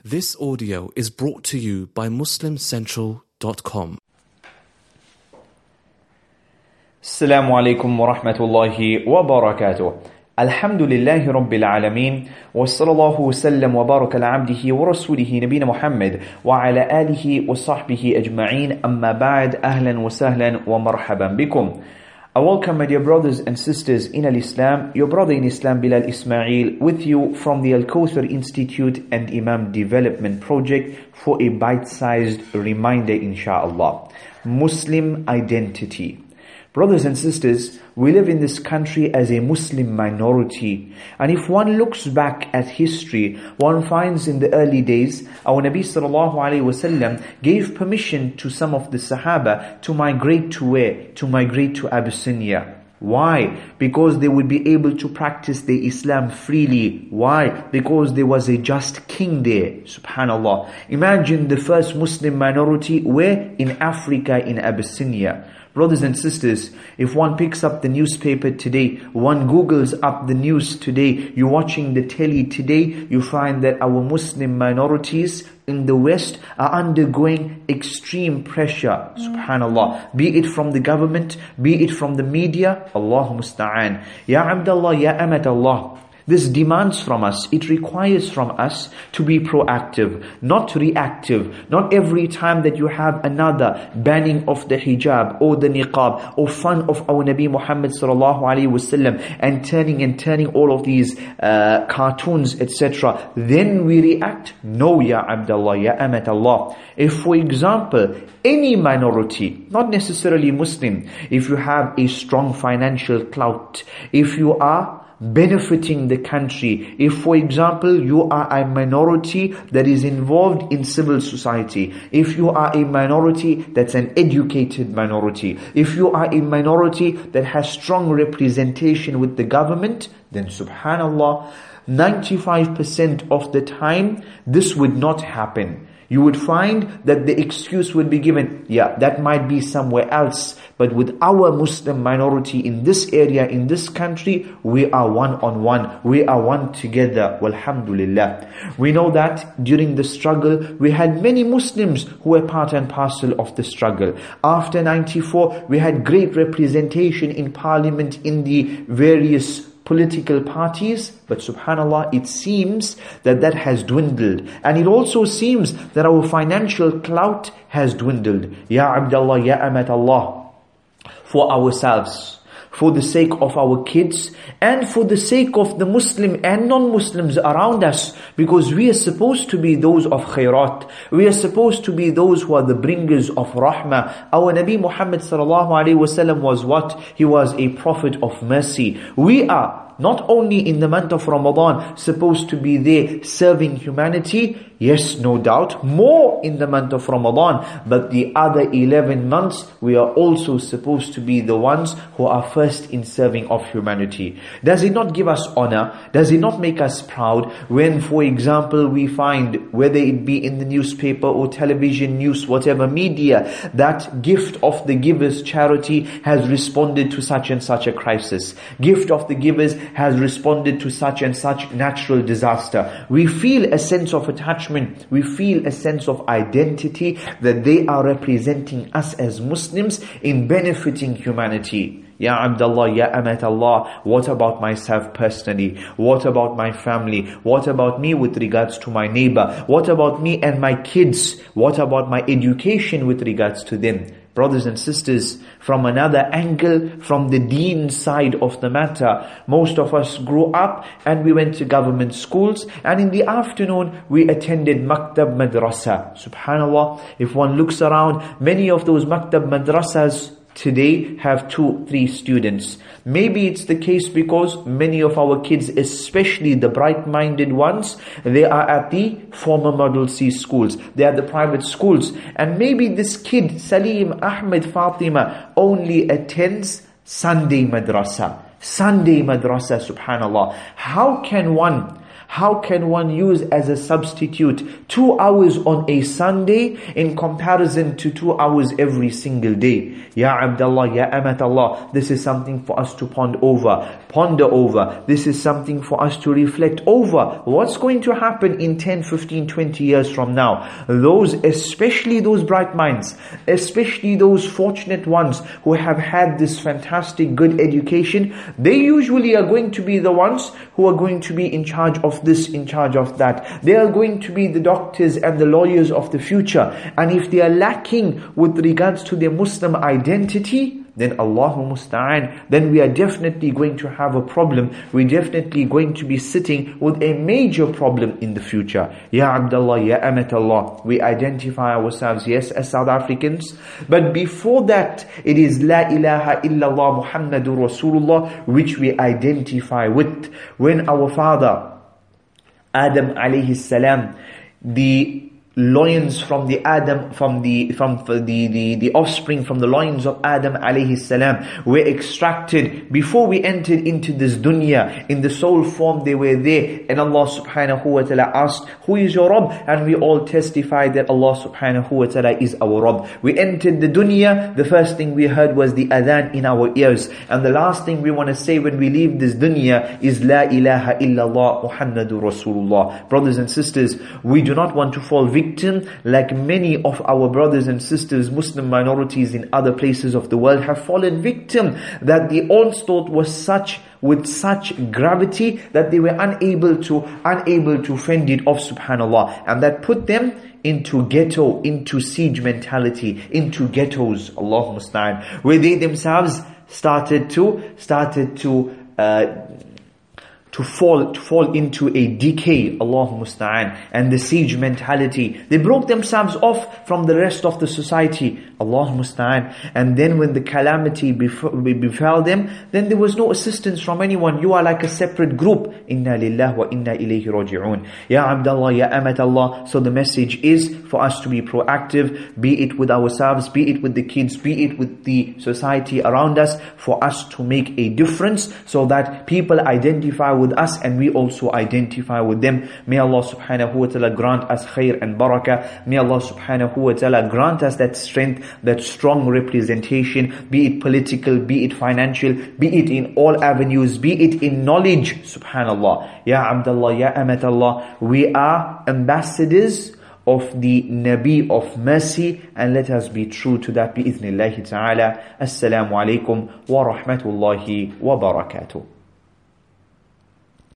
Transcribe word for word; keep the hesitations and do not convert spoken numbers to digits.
This audio is brought to you by muslim central dot com. Assalamu alaikum wa rahmatullahi wa barakatuh. Alhamdulillahi rabbil alameen. Wa sallallahu wa sallam wa baraka ala abdihi wa rasulihi nabina Muhammad wa ala alihi wa sahbihi ajma'een. Amma ba'd, ahlan wa sahlan wa marhaban bikum. I welcome my dear brothers and sisters in Al-Islam, your brother in Islam Bilal Ismail, with you from the Al-Kawthar Institute and Imam Development Project for a bite-sized reminder, inshaAllah. Muslim identity. Brothers and sisters, we live in this country as a Muslim minority. And if one looks back at history, one finds in the early days, our Nabi sallallahu alayhi wasallam gave permission to some of the Sahaba to migrate to where? To migrate to Abyssinia. Why? Because they would be able to practice their Islam freely. Why? Because there was a just king there. Subhanallah. Imagine the first Muslim minority where? In Africa, in Abyssinia. Brothers and sisters, if one picks up the newspaper today, one Googles up the news today, you're watching the telly today, you find that our Muslim minorities in the West are undergoing extreme pressure. Subhanallah. Be it from the government, be it from the media. Allahu musta'an. Ya Abdullah, Ya Amat Allah. This demands from us, it requires from us to be proactive, not reactive. Not every time that you have another banning of the hijab or the niqab or fun of our Nabi Muhammad sallallahu alaihi wasallam and turning and turning all of these uh, cartoons, et cetera. Then we react. No, Ya Abdullah, Ya Amat Allah. If, for example, any minority, not necessarily Muslim, if you have a strong financial clout, if you are benefiting the country, if for example you are a minority that is involved in civil society, if you are a minority that's an educated minority, if you are a minority that has strong representation with the government, then subhanallah, ninety-five percent of the time this would not happen. You would find that the excuse would be given, yeah, that might be somewhere else. But with our Muslim minority in this area, in this country, we are one on one. We are one together. Walhamdulillah. We know that during the struggle, we had many Muslims who were part and parcel of the struggle. After ninety-four, we had great representation in parliament in the various political parties, but subhanallah, it seems that that has dwindled. And it also seems that our financial clout has dwindled. Ya Abdullah, Ya Amat Allah, for ourselves, for the sake of our kids, and for the sake of the Muslim and non-Muslims around us, because we are supposed to be those of khairat. We are supposed to be those who are the bringers of rahmah. Our Nabi Muhammad sallallahu alaihi wasallam was what? He was a prophet of mercy. We are not only in the month of Ramadan supposed to be there serving humanity, yes, no doubt, more in the month of Ramadan, but the other eleven months we are also supposed to be the ones who are first in serving of humanity. Does it not give us honor? Does it not make us proud when, for example, we find, whether it be in the newspaper or television, news, whatever media, that Gift of the Givers charity has responded to such and such a crisis. Gift of the Givers has responded to such and such natural disaster. We feel a sense of attachment. We feel a sense of identity that they are representing us as Muslims in benefiting humanity. Ya Abdullah, Ya Amat Allah, what about myself personally? What about my family? What about me with regards to my neighbor? What about me and my kids? What about my education with regards to them? Brothers and sisters, from another angle, from the deen side of the matter, most of us grew up and we went to government schools, and in the afternoon we attended maktab madrasa. Subhanallah, if one looks around, many of those maktab madrasas today have two, three students. Maybe it's the case because many of our kids, especially the bright-minded ones, they are at the former Model C schools. They are the private schools. And maybe this kid, Salim, Ahmed, Fatima, only attends Sunday madrasa. Sunday madrasa, subhanallah. How can one How can one use as a substitute two hours on a Sunday in comparison to two hours every single day? Ya Abdullah, Ya Amat Allah, this is something for us to ponder over. ponder over. This is something for us to reflect over. What's going to happen in ten, fifteen, twenty years from now? Those, especially those bright minds, especially those fortunate ones who have had this fantastic good education, they usually are going to be the ones who are going to be in charge of this, in charge of that. They are going to be the doctors and the lawyers of the future. And if they are lacking with regards to their Muslim identity, then Allahu Musta'an, then we are definitely going to have a problem. We're definitely going to be sitting with a major problem in the future. Ya Abdullah, Ya Amatallah, we identify ourselves, yes, as South Africans. But before that, it is La ilaha illallah Muhammadur Rasulullah, which we identify with. When our father, Adam alayhi salam, the loins from the Adam, from the from the, the the offspring from the loins of Adam alayhi salam were extracted before we entered into this dunya. In the soul form they were there, and Allah subhanahu wa ta'ala asked, who is your Rabb? And we all testified that Allah subhanahu wa ta'ala is our Rabb. We entered the dunya, the first thing we heard was the adhan in our ears, and the last thing we want to say when we leave this dunya is La ilaha illallah Muhammadur Rasulullah. Brothers and sisters, we do not want to fall victim Victim, like many of our brothers and sisters, Muslim minorities in other places of the world have fallen victim, that the onslaught was such, with such gravity, that they were unable to, unable to fend it off, subhanallah. And that put them into ghetto, into siege mentality, into ghettos, Allah musta'an, where they themselves started to, started to, uh, to fall, to fall into a decay, Allahu Musta'an, and the siege mentality. They broke themselves off from the rest of the society, Allahu Musta'an. And then when the calamity befell them, then there was no assistance from anyone. You are like a separate group. Inna lillah wa inna ilayhi raji'un. Ya Abdullah, Ya Amatallah. So the message is for us to be proactive, be it with ourselves, be it with the kids, be it with the society around us, for us to make a difference so that people identify with with us and we also identify with them. May Allah subhanahu wa ta'ala grant us khair and barakah. May Allah subhanahu wa ta'ala grant us that strength, that strong representation, be it political, be it financial, be it in all avenues, be it in knowledge. Subhanallah. Ya Abdullah, Ya Amatallah, we are ambassadors of the Nabi of mercy, and let us be true to that bi-idhnillahi ta'ala. Assalamu alaikum wa rahmatullahi wa barakatuh.